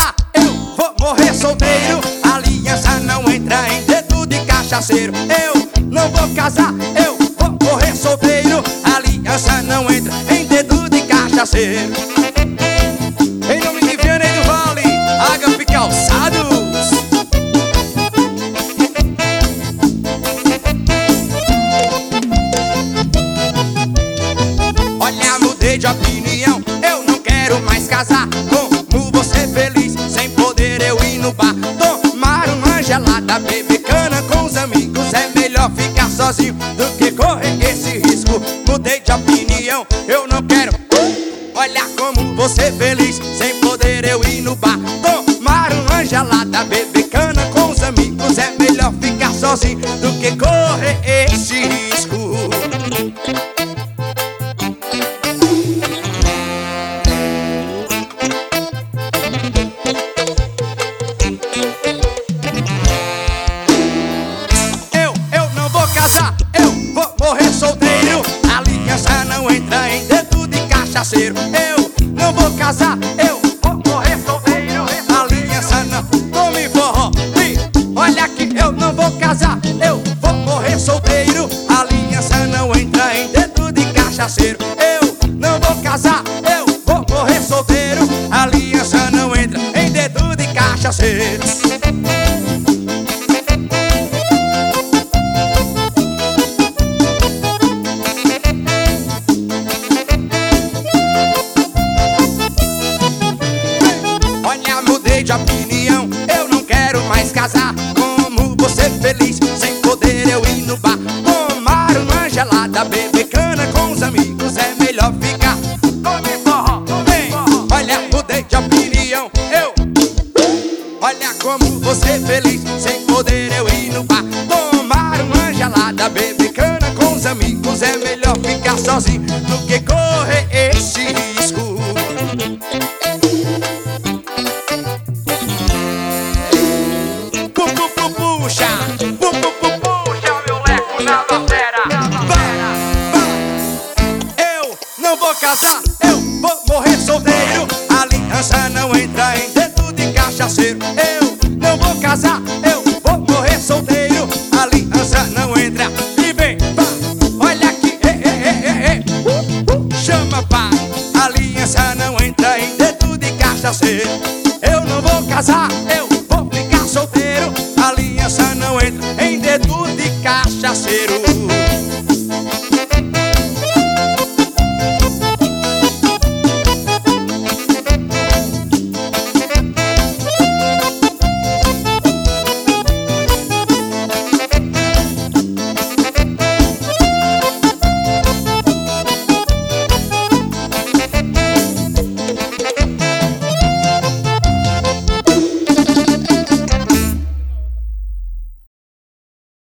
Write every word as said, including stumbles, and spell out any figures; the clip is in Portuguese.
casar, eu vou morrer solteiro. Aliança não entra em dedo de cachaceiro. Eu não vou casar, eu vou morrer solteiro. Aliança não entra em dedo de cachaceiro. Em nome de Vianney do Vale, Agape Calçados. Olha, mudei de opinião, eu não quero mais casar. Como você feliz, sem poder eu ir no bar tomar uma gelada, beber cana com os amigos. É melhor ficar sozinho do que correr esse risco. Mudei de opinião, eu não quero. Olha, como você feliz, sem poder eu ir no bar tomar uma gelada, beber cana com os amigos. É melhor ficar sozinho do que correr esse risco. Eu, eu não vou casar, eu vou morrer solteiro. Aliança não entra em dedo de cachaceiro. Eu não vou casar, eu vou morrer solteiro. Aliança não, tome forró. E olha que eu não vou casar, eu vou morrer solteiro. Aliança não entra em dedo de cachaceiro. Eu não vou casar, eu vou morrer solteiro. Aliança não entra em dedo de cachaceiro. Olha, mudei de opinião, eu não quero mais casar. Como você feliz, sem poder eu ir no bar tomar uma gelada, beber cana com os amigos. É melhor ficar come forró, vem. Olha, mudei de opinião, eu. Olha, como você feliz, sem poder eu ir no bar tomar uma gelada, beber cana com os amigos. É melhor ficar sozinho do que correr esse risco. Puxa, pu, pu, pu, puxa meu leco na batera. Eu não vou casar, eu vou morrer solteiro. Aliança não entra em dedo de cachaceiro. Eu não vou casar, eu vou morrer solteiro. Aliança não entra. E vem, pá, olha aqui, ei, ei, ei, ei. Uh, uh, chama pai. Aliança não entra em dedo de cachaceiro. Eu não vou casar, eu